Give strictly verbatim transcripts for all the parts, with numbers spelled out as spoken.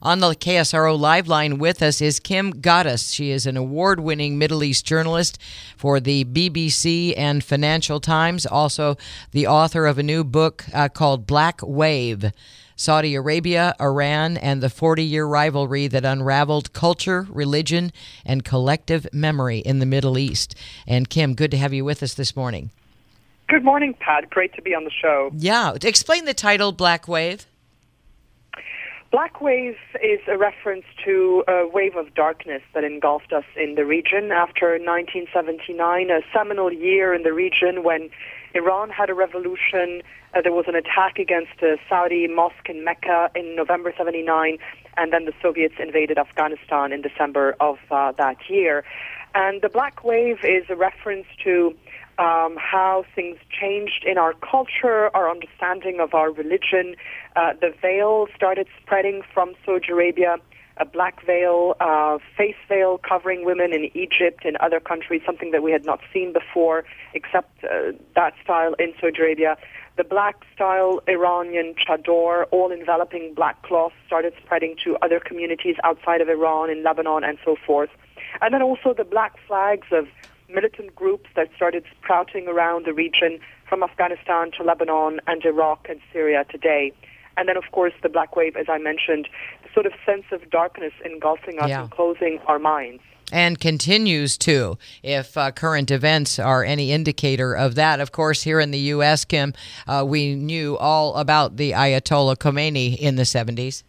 On the K S R O Live line with us is Kim Ghattas. She is an award-winning Middle East journalist for the B B C and Financial Times, also the author of a new book uh, called Black Wave: Saudi Arabia, Iran, and the forty-year rivalry that unraveled culture, religion, and collective memory in the Middle East. And Kim, good to have you with us this morning. Good morning, Pat. Great to be on the show. Yeah. Explain the title, Black Wave. Black Wave is a reference to a wave of darkness that engulfed us in the region after nineteen seventy-nine, a seminal year in the region when Iran had a revolution. Uh, there was an attack against a Saudi mosque in Mecca in November seventy-nine, and then the Soviets invaded Afghanistan in December of uh, that year. And the Black Wave is a reference to um, how things changed in our culture, our understanding of our religion. Uh, the veil started spreading from Saudi Arabia, a black veil, uh, face veil covering women in Egypt and other countries, something that we had not seen before, except uh, that style in Saudi Arabia. The black style Iranian chador, all enveloping black cloth, started spreading to other communities outside of Iran, in Lebanon, and so forth. And then also the black flags of militant groups that started sprouting around the region from Afghanistan to Lebanon and Iraq and Syria today. And then, of course, the Black Wave, as I mentioned, the sort of sense of darkness engulfing us Yeah. and closing our minds. And continues to, if uh, current events are any indicator of that. Of course, here in the U S, Kim, uh, we knew all about the Ayatollah Khomeini in the seventies.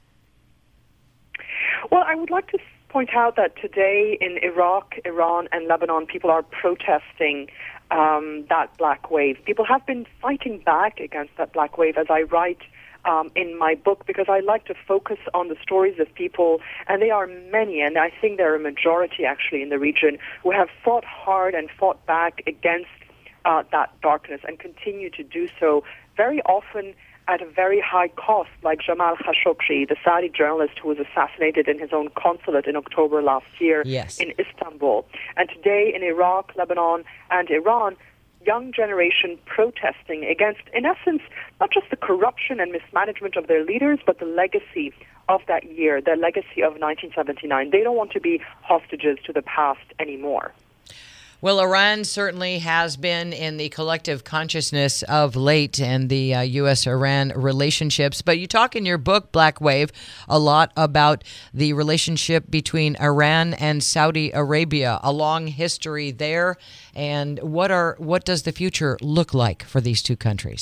Well, I would like to point out that today in Iraq, Iran, and Lebanon, people are protesting um, that Black Wave. People have been fighting back against that Black Wave, as I write Um, in my book, because I like to focus on the stories of people, and they are many, and I think they're a majority actually in the region, who have fought hard and fought back against uh, that darkness and continue to do so, very often at a very high cost, like Jamal Khashoggi, the Saudi journalist who was assassinated in his own consulate in October last year Yes. in Istanbul. And today in Iraq, Lebanon, and Iran, young generation protesting against, in essence, not just the corruption and mismanagement of their leaders, but the legacy of that year, the legacy of nineteen seventy-nine. They don't want to be hostages to the past anymore. Well, Iran certainly has been in the collective consciousness of late and the uh, U S Iran relationships. But you talk in your book, Black Wave, a lot about the relationship between Iran and Saudi Arabia, a long history there. And what are what does the future look like for these two countries?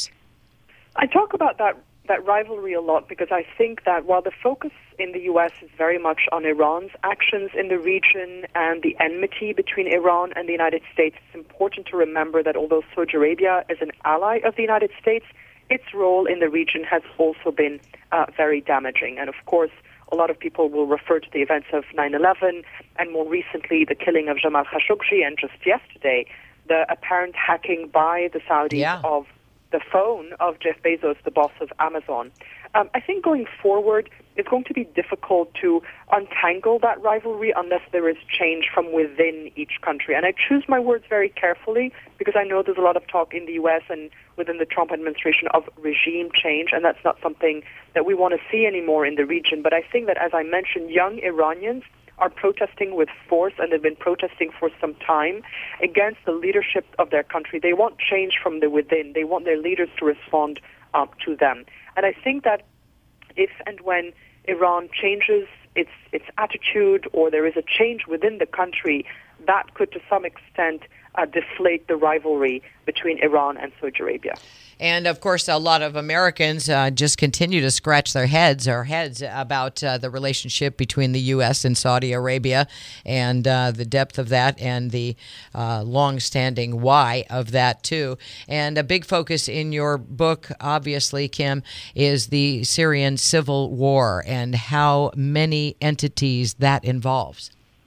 I talk about that that rivalry a lot because I think that while the focus in the U S is very much on Iran's actions in the region and the enmity between Iran and the United States, it's important to remember that although Saudi Arabia is an ally of the United States, its role in the region has also been uh, very damaging. And of course, a lot of people will refer to the events of nine eleven and more recently the killing of Jamal Khashoggi, and just yesterday the apparent hacking by the Saudis Yeah. of the phone of Jeff Bezos, the boss of Amazon. Um, I think going forward, it's going to be difficult to untangle that rivalry unless there is change from within each country. And I choose my words very carefully because I know there's a lot of talk in the U S and within the Trump administration of regime change, and that's not something that we want to see anymore in the region. But I think that, as I mentioned, young Iranians are protesting with force, and they've been protesting for some time against the leadership of their country. They want change from the within. They want their leaders to respond um, to them. And I think that if and when Iran changes its its attitude, or there is a change within the country, that could to some extent uh, deflate the rivalry between Iran and Saudi Arabia. And, of course, a lot of Americans uh, just continue to scratch their heads or heads about uh, the relationship between the U S and Saudi Arabia and uh, the depth of that and the uh, long-standing why of that, too. And a big focus in your book, obviously, Kim, is the Syrian civil war and how many entities that involves.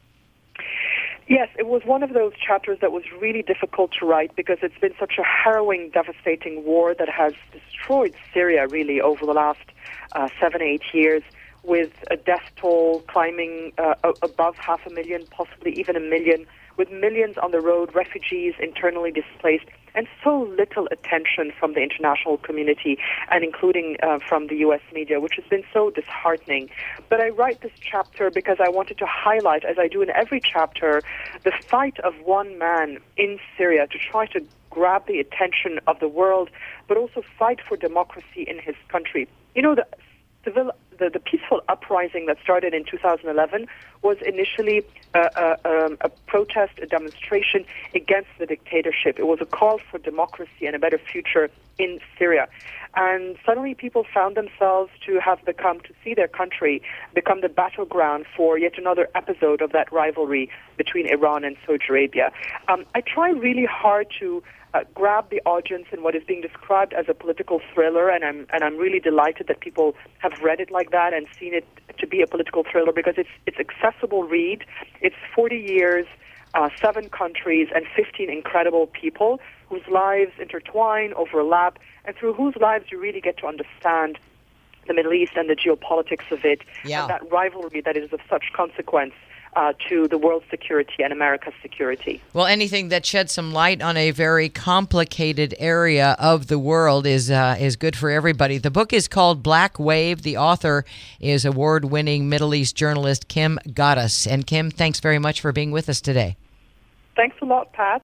Yes, it was one of those chapters that was really difficult to write because it's been such a harrowing, devastating war that has destroyed Syria, really, over the last uh, seven, eight years, with a death toll climbing uh, above half a million, possibly even a million, with millions on the road, refugees, internally displaced. and so little attention from the international community and including uh, from the U S media, which has been so disheartening. But I write this chapter because I wanted to highlight, as I do in every chapter, the fight of one man in Syria to try to grab the attention of the world, but also fight for democracy in his country. You know, the civil, the, the peaceful uprising that started in two thousand eleven was initially a, a, um, a protest, a demonstration against the dictatorship. It was a call for democracy and a better future in Syria. And suddenly people found themselves to have become, to see their country become the battleground for yet another episode of that rivalry between Iran and Saudi Arabia. Um, I try really hard to uh, grab the audience in what is being described as a political thriller, and I'm and I'm really delighted that people have read it like that and seen it to be a political thriller because it's it's accessible read. It's forty years, uh, seven countries, and fifteen incredible people whose lives intertwine, overlap, and through whose lives you really get to understand the Middle East and the geopolitics of it, yeah. and that rivalry that is of such consequence uh, to the world's security and America's security. Well, anything that sheds some light on a very complicated area of the world is uh, is good for everybody. The book is called Black Wave. The author is award-winning Middle East journalist Kim Ghattas. And Kim, thanks very much for being with us today. Thanks a lot, Pat.